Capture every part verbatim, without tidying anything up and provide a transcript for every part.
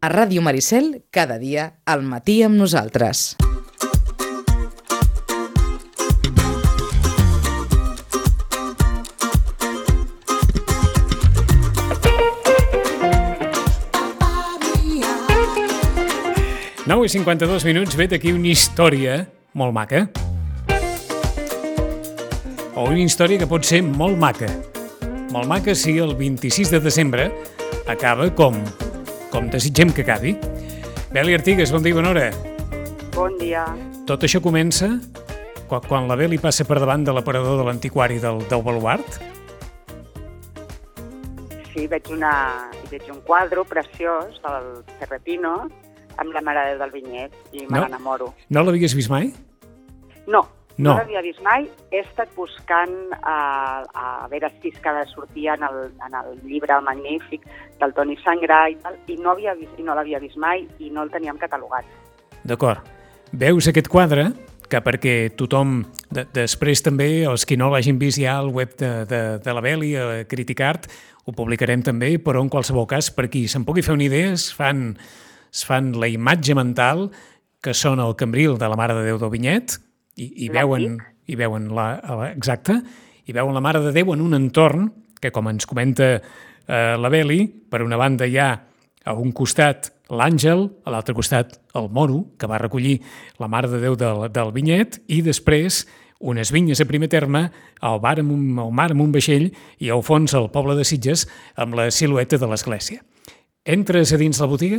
A Ràdio Maricel, cada dia, al matí amb nosaltres. nou i cinquanta-dos minuts, vet aquí una història molt maca. O una història que pot ser molt maca. Molt maca si el vint-i-sis de desembre acaba com, com desitgem que acabi. Beli Artigues, bon dia i bona hora. Bon dia. Tot això comença quan, quan la Beli passa per davant de l'aparador de l'antiquari del, del baluart? Sí, veig, una, veig un quadre preciós del Serretino amb la Mare de Déu del Vinyet i me No. n'enamoro. No l'havies vist mai? No, No. no l'havia vist mai. He estat buscant a, a veure si és que sortia en el, en el llibre magnífic del Toni Sangrà i tal, i no, havia vist, i no l'havia vist mai i no el teníem catalogat. D'acord. Veus aquest quadre, que perquè tothom, de, després també, els qui no l'hagin vist ja al web de, de, de la Beli, a Criticart, ho publicarem també, però en qualsevol cas, per qui se'n pugui fer una idea, es fan, es fan la imatge mental que són el cambril de la Mare de Déu del Vinyet i, i veuen, i veuen la, la, exacte, i veuen la Mare de Déu en un entorn que, com ens comenta eh, la Beli, per una banda hi ha a un costat l'àngel, a l'altre costat el moro, que va recollir la Mare de Déu del, del Vinyet, i després unes vinyes a primer terme, el mar amb un, el mar amb un vaixell i al fons el poble de Sitges amb la silueta de l'església. Entres a dins la botiga?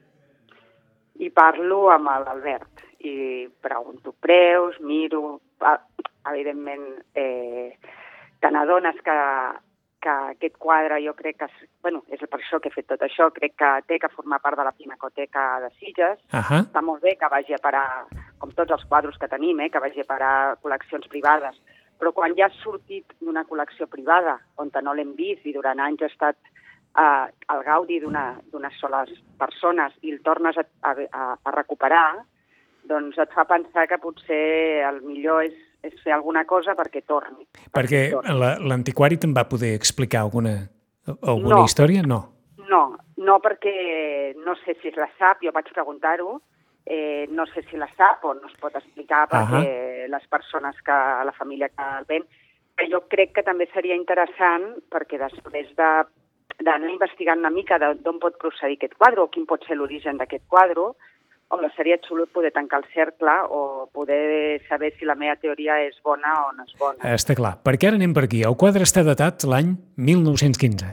I parlo amb l'Albert i pregunto preus, miro, evidentment eh, te n'adones que, que aquest quadre jo crec que, bueno, és per això que he fet tot això, crec que té que formar part de la Pinacoteca de Sitges. Ahà. Està molt bé que vagi a parar, com tots els quadres que tenim, eh, que vagi a parar col·leccions privades, però quan ja has sortit d'una col·lecció privada, on no l'hem vist i durant anys ha estat Uh, el gaudi d'unes soles persones i el tornes a, a, a recuperar, doncs et fa pensar que potser el millor és, és fer alguna cosa perquè torni. Perquè l'antiquari te'n va poder explicar alguna, alguna no, història? No. No, no perquè no sé si la sap, jo vaig preguntar-ho, eh, no sé si la sap o no es pot explicar perquè uh-huh. les persones, que la família que el ven, que jo crec que també seria interessant perquè després de d'anar investigant una mica d'on pot procedir aquest quadre o quin pot ser l'origen d'aquest quadre, home, seria xulo poder tancar el cercle o poder saber si la meva teoria és bona o no és bona. Està clar, perquè ara anem per aquí. El quadre està datat l'any mil nou-cents quinze.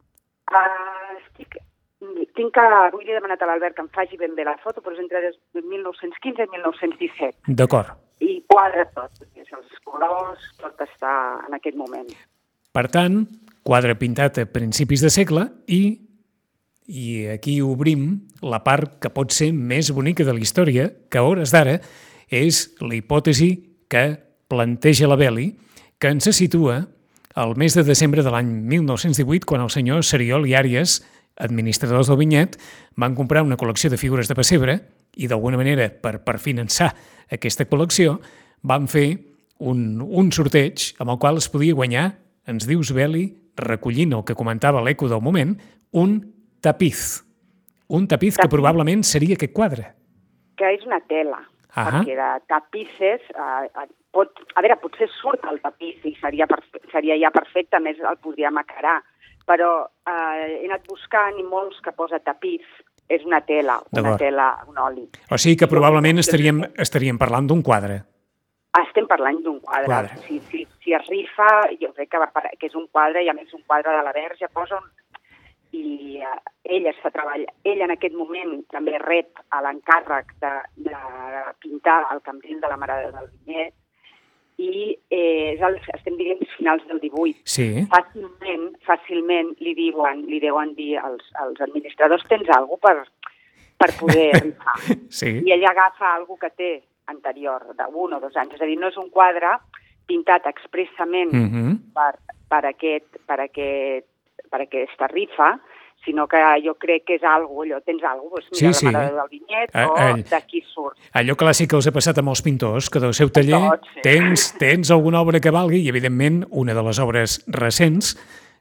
Uh, estic... Tinc que... Avui li he demanat a l'Albert que em faci ben bé la foto, però és entre mil nou-cents quinze i mil nou-cents disset. D'acord. I quadre tot, els colors, tot està en aquest moment. Per tant, quadre pintat a principis de segle i, i aquí obrim la part que pot ser més bonica de la història, que a hores d'ara és la hipòtesi que planteja la Beli, que ens situa al mes de desembre de l'any mil nou-cents divuit, quan el senyor Seriol i Àries, administradors del Vinyet, van comprar una col·lecció de figures de pessebre i d'alguna manera, per, per finançar aquesta col·lecció, van fer un, un sorteig amb el qual es podia guanyar, ens dius, Beli, recollint el que comentava l'eco del moment, un tapiz. Un tapiz que probablement seria aquest quadre. Que és una tela, Ahà. perquè de tapisses, eh, pot, a veure, potser surt el tapís i seria, perfe- seria ja perfecte, més el podríem acarar, però eh, he anat buscant i molts que posa tapís és una tela, una D'acord. tela, un oli. O sigui que probablement estaríem, estaríem parlant d'un quadre. Estem parlant d'un quadre. Quadre. Si, si, si es rifa, jo crec que, va, que és un quadre, i a més un quadre de la Verge, posa un... i uh, ella està treballant, ella en aquest moment també rep a l'encàrrec de, de pintar el cambril de la Mare de Déu del Vinyet, i eh, és el, estem dient finals del divuit. Sí. Fàcilment, fàcilment li diuen, li deuen dir als, als administradors, tens alguna cosa per, per poder rifar. Sí. I ella agafa alguna que té anterior, d'un o dos anys. És a dir, no és un quadre pintat expressament Mhm. per, per, aquest, per, aquest, per aquesta rifa, sinó que jo crec que és alguna allò, tens alguna cosa, doncs mira, Sí, sí. la Mare de Déu del Vinyet, Ah, o ah, d'aquí surt. Allò clàssic que us ha passat amb els pintors, que del seu taller Tots, sí. tens, tens alguna obra que valgui i, evidentment, una de les obres recents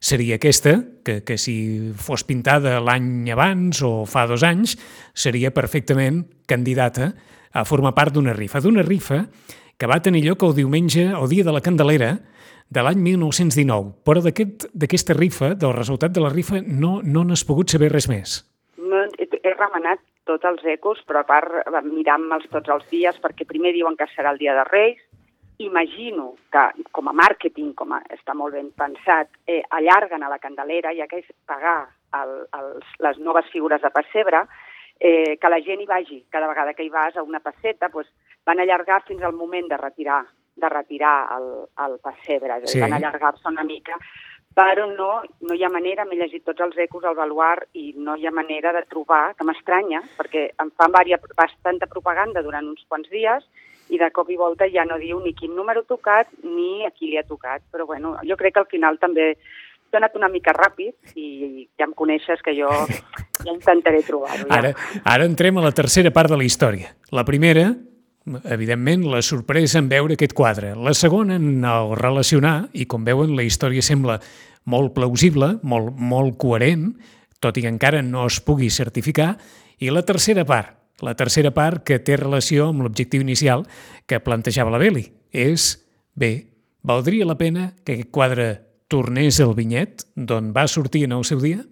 seria aquesta, que, que si fos pintada l'any abans o fa dos anys, seria perfectament candidata a formar part d'una rifa. D'una rifa que va tenir lloc el diumenge, el dia de la Candelera, de l'any mil nou-cents dinou. Però d'aquesta aquest, rifa, del resultat de la rifa, no, no n'has pogut saber res més. No, he, he remenat tots els ecos, però a part mirant-me'ls tots els dies, perquè primer diuen que serà el dia de Reis. Imagino que, com a màrqueting, com a, està molt ben pensat, eh, allarguen a la Candelera, ja que és pagar el, els, les noves figures de pessebre, eh, que la gent hi vagi. Cada vegada que hi vas a una pesseta, doncs, van allargar fins al moment de retirar, de retirar el, el pessebre. Sí. Van allargar-se una mica, però no, no hi ha manera, m'he llegit tots els ecos al baluart i no hi ha manera de trobar, que m'estranya, perquè em fan varia, bastanta propaganda durant uns quants dies, i de cop i volta ja no diu ni quin número ha tocat ni a qui li ha tocat. Però bueno, jo crec que al final també t'he anat una mica ràpid i ja em coneixes que jo ja intentaré trobar-ho. Ja. Ara, ara entrem a la tercera part de la història. La primera, evidentment, la sorpresa en veure aquest quadre. La segona, en el relacionar, i com veuen, la història sembla molt plausible, molt, molt coherent, tot i que encara no es pugui certificar. I la tercera part, La tercera part que té relació amb l'objectiu inicial que plantejava la Beli. És, bé, valdria la pena que aquest quadre tornés al Vinyet, d'on va sortir en el seu dia?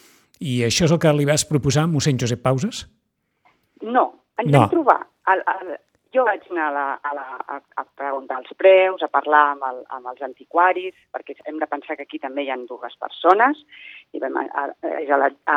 I això és el que li vas proposar a mossèn Josep Pauses? No, ens no. vam trobar. El, el, jo vaig anar a, la, a, la, a, a preguntar els preus, a parlar amb, el, amb els antiquaris, perquè hem de pensar que aquí també hi ha dues persones, i vam, a, a, és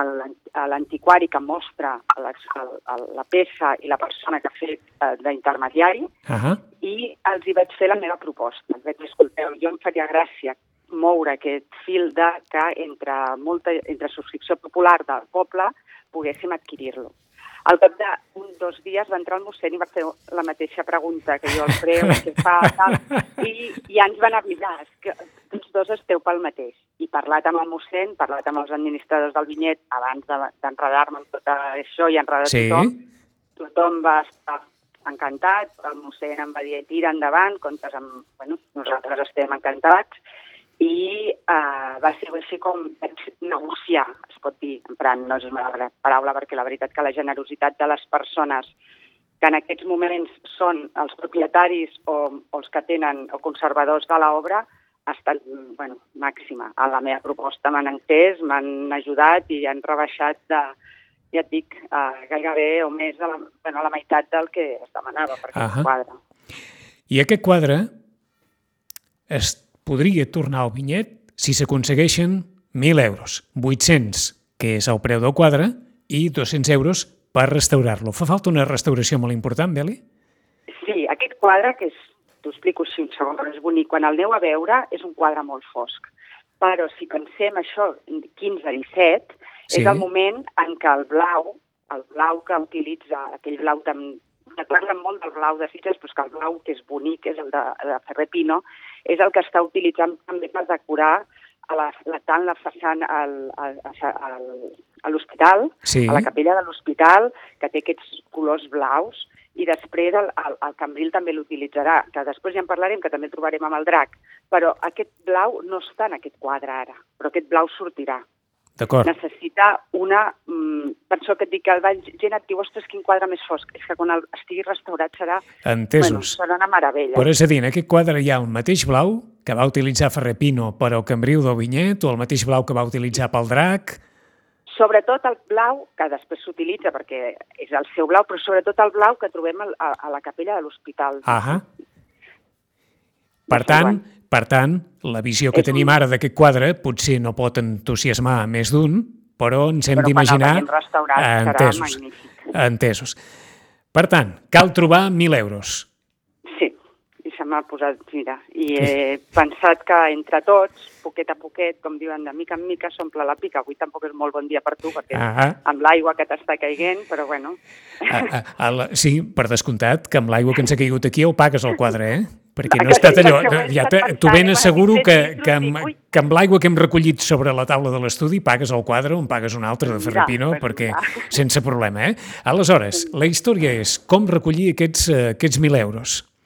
l'antiquari que mostra la, a, la peça i la persona que ha fet eh, d'intermediari, uh-huh. i els hi vaig fer la meva proposta. Els vaig dir, escolteu, jo em faria gràcia moure aquest fil de que entre, molta, entre subscripció popular del poble poguéssim adquirir-lo. Al cap d'un dos dies va entrar el mossèn i va fer la mateixa pregunta que jo el preu, què fa, tal, i ja ens van avisar que tots dos esteu pel mateix. I parlat amb el mossèn, parlat amb els administradors del Vinyet abans d'enredar-me amb tot això i enredar sí. tothom, tothom va estar encantat, el mossèn em va dir tira endavant, comptes amb, bueno, nosaltres estem encantats, i uh, va ser així com vaig negociar, es pot dir, emprant no és una paraula, perquè la veritat que la generositat de les persones que en aquests moments són els propietaris o, o els que tenen o conservadors de l'obra ha estat bueno, màxima. A la meva proposta m'han entès, m'han ajudat i han rebaixat de, ja et dic, uh, gairebé o més de la, bueno, la meitat del que es demanava per aquest uh-huh. quadre. I aquest quadre es podria tornar al Vinyet si s'aconsegueixen mil euros, vuit-cents, que és el preu del quadre, i dos-cents euros per restaurar-lo. Fa falta una restauració molt important, Beli? Sí, aquest quadre, que és, t'ho explico així un segon, però és bonic, quan el aneu a veure és un quadre molt fosc. Però si pensem això, quinze disset, sí. és el moment en què el blau, el blau que utilitza, aquell blau tan... Parlen molt del blau de Sitges, però que el blau que és bonic, és el de, de Ferrer Pino, és el que està utilitzant també per decorar a la, la, tant la façana al, al, al, a l'hospital, sí. a la capella de l'hospital, que té aquests colors blaus, i després el, el, el cambril també l'utilitzarà, que després ja en parlarem, que també trobarem amb el drac, però aquest blau no està en aquest quadre ara, però aquest blau sortirà. Necessita una... Mm, per això que et dic que el gent et diu, ostres, quin quadre més fosc. És que quan el estigui restaurat serà... Entesos. Bueno, serà una meravella. Però és a dir, en aquest quadre hi ha un mateix blau que va utilitzar Ferrer Pino per al cambril del Vinyet o el mateix blau que va utilitzar pel drac? Sobretot el blau, que després s'utilitza perquè és el seu blau, però sobretot el blau que trobem a, a la capella de l'hospital. Ahà. Per tant, per tant, la visió que tenim ara d'aquest quadre potser no pot entusiasmar més d'un, però ens hem d'imaginar... Però quan el entesos, serà magnífic. Entesos. Per tant, cal trobar mil euros. Sí, i se m'ha posat, mira, i he pensat que entre tots, poquet a poquet, com diuen, de mica en mica, s'omple la pica. Avui tampoc és molt bon dia per tu, perquè ah amb l'aigua que t'està caiguent, però bueno... A, a, a la, sí, per descomptat, que amb l'aigua que ens ha caigut aquí el pagues el quadre, eh? Perquè no ha estat allò... Ja t'ho ben asseguro que, que, amb, que amb l'aigua que hem recollit sobre la taula de l'estudi pagues el quadre o en pagues un altre de Ferrer Pino, perquè sense problema, eh? Aleshores, la història és com recollir aquests, aquests mil euros.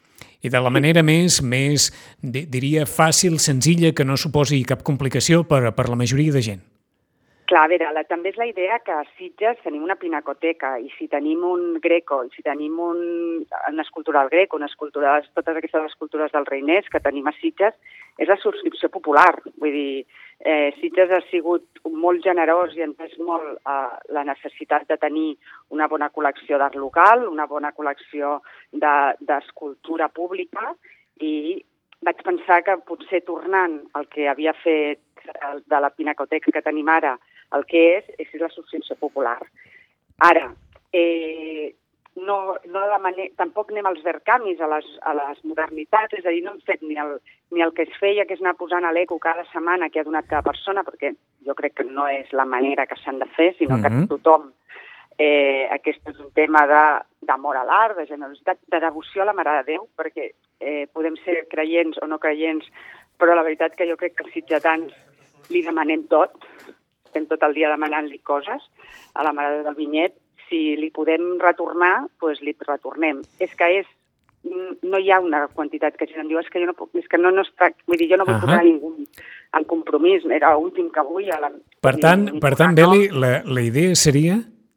I de la manera més, més diria, fàcil, senzilla, que no suposi cap complicació per, per la majoria de gent. Clar, a veure, la, també és la idea que a Sitges tenim una pinacoteca i si tenim un greco, i si tenim un, una escultura del greco, una escultura, totes aquestes escultures del Reiners que tenim a Sitges, és la subscripció popular. Vull dir, eh, Sitges ha sigut molt generós i ha entès molt eh, la necessitat de tenir una bona col·lecció d'art local, una bona col·lecció d'escultura de, pública i vaig pensar que potser tornant al que havia fet de la pinacoteca que tenim ara, el que és, és la subscripció popular. Ara, eh, no, no de manera, tampoc anem als vercamis, a les, a les modernitats, és a dir, no hem fet ni el, ni el que es feia, que és anar posant a l'eco cada setmana que ha donat cada persona, perquè jo crec que no és la manera que s'han de fer, sinó mm-hmm. que tothom, eh, aquest és un tema d'amor a l'art, de generositat, de devoció a la Mare de Déu, perquè eh, podem ser creients o no creients, però la veritat que jo crec que els sitgetans li demanem tot, estem tot el dia demanant-li coses a la Mare del Vinyet. Si li podem retornar, doncs li retornem. És que és, no hi ha una quantitat que gent em diu, és que jo no puc, és que no, no està, vull dir, jo no vull uh-huh. posar ningú en compromís, era l'últim que vull. A la, per tant, ni, ni per tant Beli, la, la idea seria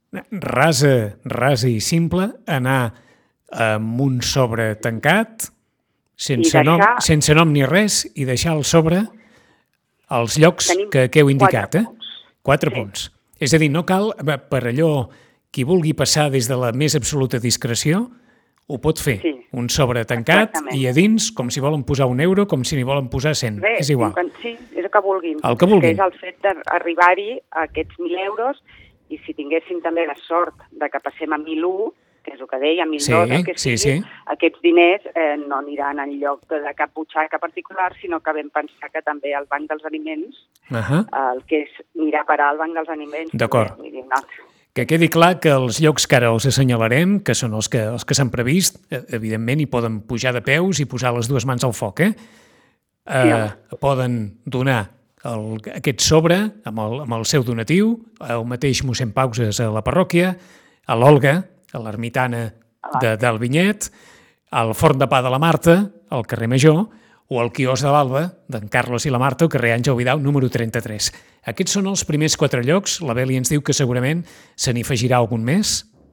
rasa, rasa i simple, anar amb un sobre tancat, sense, deixar... nom, sense nom ni res, i deixar el sobre als llocs Tenim que, que heu indicat. Quatre eh? punts. Quatre sí. punts. És a dir, no cal, per allò, qui vulgui passar des de la més absoluta discreció, ho pot fer. Sí. Un sobre tancat Exactament. I a dins, com si volen posar un euro, com si n'hi volen posar cent. Bé, és igual. Sí, és el que vulguin. El que vulguin. És el fet d'arribar-hi a aquests mil euros i si tinguéssim també la sort de que passem a mil u, que és el que deia, mil dos, sí, que sigui, sí, sí. aquests diners eh, no aniran en lloc de, de cap butxaca particular, sinó que vam pensar que també el Banc dels Aliments, uh-huh. el que és mirar parar al Banc dels Aliments... D'acord. Que quedi clar que els llocs que ara els assenyalarem, que són els que, els que s'han previst, evidentment hi poden pujar de peus i posar les dues mans al foc, eh? eh sí. Poden donar el, aquest sobre amb el, amb el seu donatiu, el mateix mossèn Pauses a la parròquia, a l'Olga, a l'ermitana de, del Vinyet, al Forn de Pa de la Marta, al carrer Major, o al quiosc de l'Alba, d'en Carlos i la Marta, al carrer Àngel Vidal, número trenta-tres. Aquests són els primers quatre llocs. La Beli ens diu que segurament se n'hi afegirà algun més.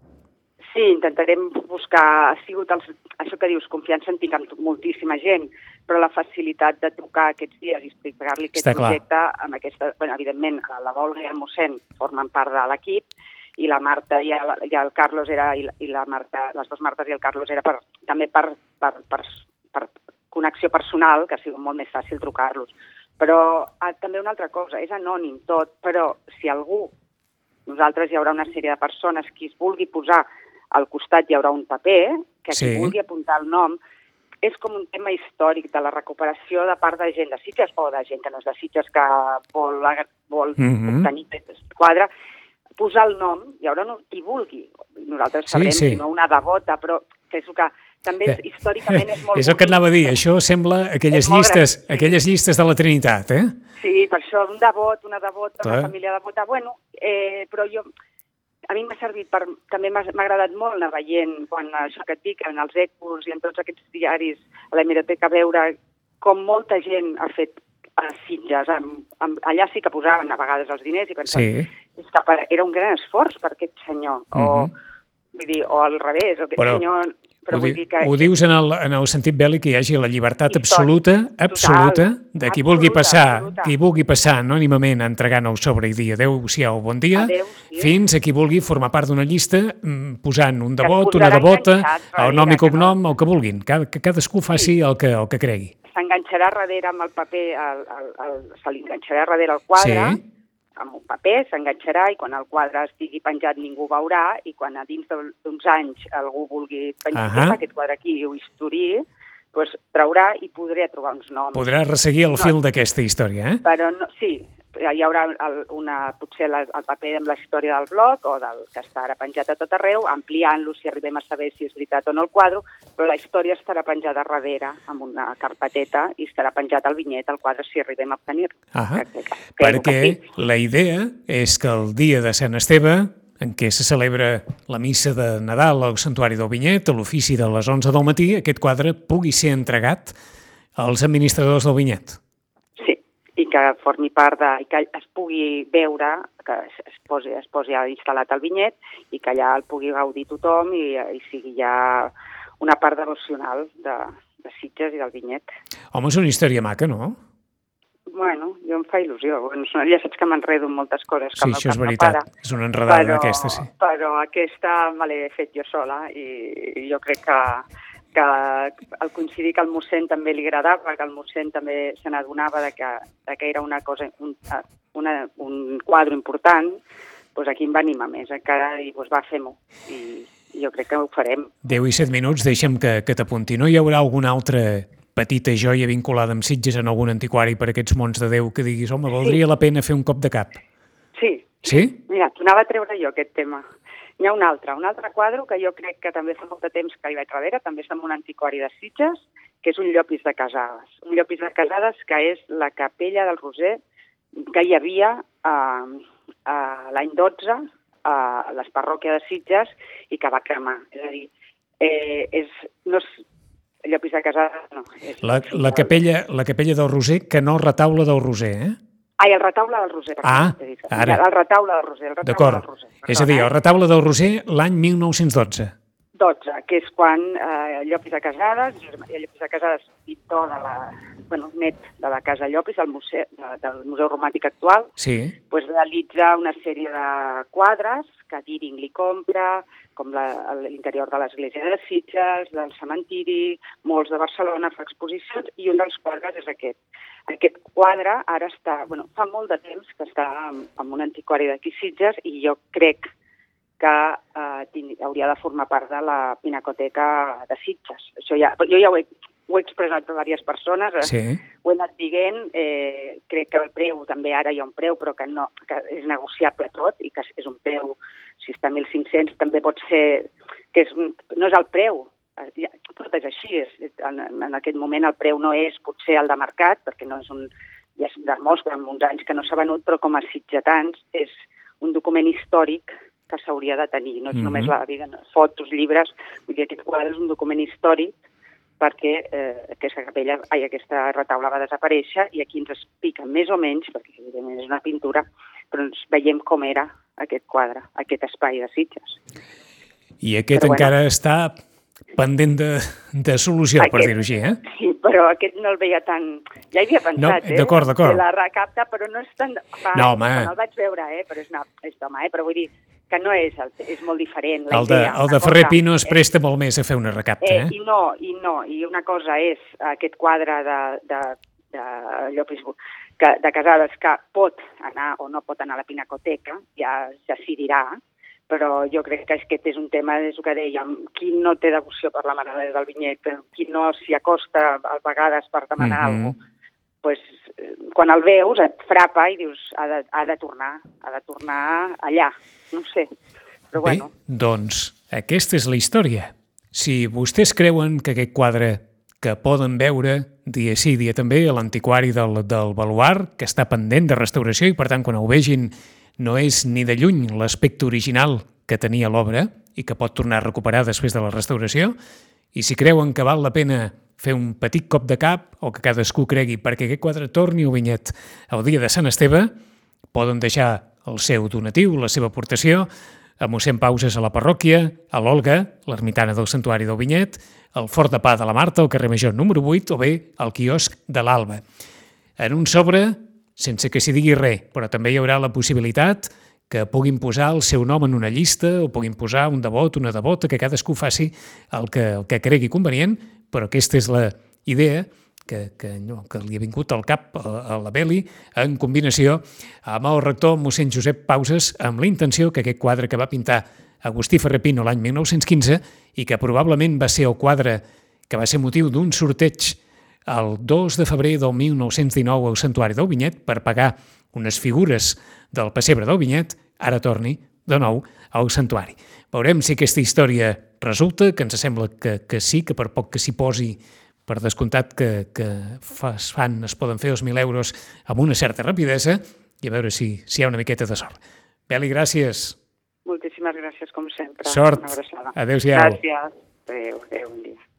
Sí, intentarem buscar... Ha sigut els, això que dius, confiança en tinc amb moltíssima gent, però la facilitat de trucar aquests dies i explicar-li aquest Està projecte, clar. Amb aquesta, bueno, evidentment, la Olga i el mossèn formen part de l'equip, i la Marta i el, i el Carlos era, i la, i la Marta, les dues Martes i el Carlos era per, també per, per, per, per connexió personal, que ha sigut molt més fàcil trucar-los. Però ah, també una altra cosa, és anònim tot, però si algú, nosaltres hi haurà una sèrie de persones, qui es vulgui posar al costat hi haurà un paper, que sí. qui vulgui apuntar el nom, és com un tema històric de la recuperació de part de gent de Sitges o de gent que no és de Sitges que vol, vol mm-hmm. obtenir aquest quadre, posar el nom, hi haurà no, qui vulgui. Nosaltres sabrem, sí, sí. si no una devota, però que és el que també és, històricament és molt... És el que et anava a dir, això sembla aquelles llistes, gran, sí. aquelles llistes de la Trinitat, eh? Sí, per això un devot, una devota, Clar. Una família devota, bueno, eh, però jo... A mi m'ha servit per... També m'ha agradat molt anar veient, quan això que et dic, en els ecos i en tots aquests diaris a l'hemeroteca, veure com molta gent ha fet a Sitges. Amb, amb, allà sí que posaven a vegades els diners i pensaven sí. és que per, era un gran esforç per aquest senyor. Uh-huh. O, vull dir, o al revés, o aquest però, senyor... Però ho, vull dir que... ho dius en el, en el sentit, Beli, que hi hagi la llibertat absoluta, absoluta, de qui vulgui passar, absoluta. Qui vulgui passar anònimament entregant el sobre i dir adéu-siau, bon dia, adéu, sí. fins a qui vulgui formar part d'una llista posant un devot, una devota, el nom i cognom, no... el que vulguin. Cada, que cadascú faci sí. el, que, el que cregui. S'enganxarà darrere amb el paper, el, el, el, se li enganxarà darrere el quadre, sí. amb un paper, s'enganxarà i quan el quadre estigui penjat ningú veurà i quan a dins d'uns anys algú vulgui penjar uh-huh. aquest quadre aquí i ho historiï, doncs traurà i podré trobar uns noms. Podrà resseguir el no, fil d'aquesta història, eh? Però no, sí, hi haurà el, una, potser la, el paper amb la història del blog o del que està ara penjat a tot arreu, ampliant-lo si arribem a saber si és veritat o no el quadre, però la història estarà penjada darrere amb una carpeteta i estarà penjat al vinyet, al quadre, si arribem a obtenir-lo. Uh-huh. que, que, que Perquè sí. la idea és que el dia de Sant Esteve en què se celebra la missa de Nadal al Santuari del Vinyet, a l'ofici de les onze del matí, aquest quadre pugui ser entregat als administradors del Vinyet. Sí, i que formi part de... i que es pugui veure, que es posi, es posi instal·lat al Vinyet i que allà el pugui gaudir tothom i, i sigui ja una part devocional de, de Sitges i del Vinyet. Home, és una història maca, no? Bueno, jo em fa il·lusió. Bueno, ja saps que m'enredo en moltes coses. Sí, això és veritat. És una enredada però, aquesta, sí. Però aquesta me l'he fet jo sola i jo crec que, que al coincidir que al mossèn també li agradava, que el mossèn també se n'adonava de que, de que era una cosa, un, una, un quadre important, doncs aquí em va animar més encara i doncs va, fem-ho. I, I jo crec que ho farem. deu i set minuts, deixa'm que, que t'apunti. No hi haurà alguna altra petita joia vinculada amb Sitges en algun antiquari per aquests mons de Déu que diguis, home, valdria sí. la pena fer un cop de cap? Sí. Sí? Mira, t'anava a treure jo aquest tema. N'hi ha un altre, un altre quadre que jo crec que també fa molt de temps que hi vaig darrere, també és amb un antiquari de Sitges, que és un Llopis de Casades. Un Llopis de Casades que és la capella del Roser que hi havia eh, eh, l'any dotze a les parròquies de Sitges i que va cremar. És a dir, eh, és... No és Llopis de Casades, no. És la, la, capella, la capella del Roser, que no retaule del Roser, eh? Ai, el retaule del Roser. Ah, ara. El retaule del Roser. D'acord. És a dir, el retaule del Roser l'any mil nou-cents dotze. dotze, que és quan eh, Llopis de Casades, Llopis de Casades, pintor de la, bueno, net de la Casa Llopis, del museu, de, del Museu Romàntic actual, sí. pues, realitza una sèrie de quadres que Dering li compra, com l'interior de l'església de Sitges, del cementiri, molts de Barcelona, fa exposicions, i un dels quadres és aquest. Aquest quadre ara està, bueno, fa molt de temps que està en, en un antiquari d'aquí Sitges i jo crec que eh, hauria de formar part de la Pinacoteca de Sitges. Això ja, jo ja ho he, ho he expressat a diverses persones, eh? Sí. Ho he anat dient, eh, crec que el preu, també ara hi ha un preu, però que, no, que és negociable tot i que és un preu, si està a mil cinc-cents, també pot ser, que és, no és el preu, tot és així, és, en, en aquest moment el preu no és potser el de mercat, perquè no és un, ja es demostra en uns anys que no s'ha venut, però com a sitgetans és un document històric que s'hauria de tenir, no és mm-hmm. només la vida, fotos, llibres, vull dir, aquest quadre és un document històric perquè eh, aquesta capella, ai, aquesta retaula va desaparèixer i aquí ens explica més o menys, perquè evidentment és una pintura, però ens veiem com era aquest quadre, aquest espai de Sitges. I aquest però, encara bueno, està pendent de, de solució, aquest, per dir-ho així, eh? Sí, però aquest no el veia tan... Ja hi havia pensat, no, eh? D'acord, d'acord. La recapta, però no és tan... Fa, no, home. No el vaig veure, eh? Però és, una, és d'home, eh? Però vull dir que no és, el, és molt diferent. La el de, idea, el de Ferrer Pino es presta molt més a fer una recapta, eh? eh? I no, i no. I una cosa és aquest quadre de, de, de Llopis que, de Casades que pot anar o no pot anar a la Pinacoteca, ja, ja s'hi dirà, però jo crec que aquest és un tema, és el que dèiem, qui no té devoció per la Mare del Vinyet, qui no s'hi acosta a vegades per demanar mm-hmm. alguna cosa, pues, quan el veus et frapa i dius ha de, ha de tornar, ha de tornar allà, no sé. Però bé, bueno. Doncs aquesta és la història. Si vostès creuen que aquest quadre que poden veure dia sí, dia també a l'antiquari del, del Baluard, que està pendent de restauració i per tant quan ho vegin no és ni de lluny l'aspecte original que tenia l'obra i que pot tornar a recuperar després de la restauració, i si creuen que val la pena fer un petit cop de cap o que cadascú cregui perquè aquest quadre torni al Vinyet el dia de Sant Esteve, poden deixar el seu donatiu, la seva aportació, a mossèn Pauses a la parròquia, a l'Olga, l'ermitana del Santuari del Vinyet, al Fort de Pa de la Marta, al carrer Major número vuit, o bé al quiosc de l'Alba. En un sobre, sense que s'hi digui res, però també hi haurà la possibilitat que puguin posar el seu nom en una llista o puguin posar un devot, una devota, que cadascú faci el que, el que cregui convenient, però aquesta és la idea que, que, no, que li ha vingut al cap a, a la Beli en combinació amb el rector mossèn Josep Pauses amb la intenció que aquest quadre que va pintar Agustí Ferrer Pino l'any mil nou-cents quinze i que probablement va ser el quadre que va ser motiu d'un sorteig el dos de febrer del mil nou-cents dinou al Santuari del Vinyet per pagar unes figures del pessebre del Vinyet, ara torni de nou al Santuari. Veurem si aquesta història resulta, que ens sembla que, que sí, que per poc que s'hi posi, per descomptat que, que es fan, es poden fer els mil euros amb una certa rapidesa, i a veure si, si hi ha una miqueta de sort. Beli, gràcies. Moltíssimes gràcies, com sempre. Sort. Una abraçada. Adéu-siau. Gràcies. Adéu, adéu, bon dia.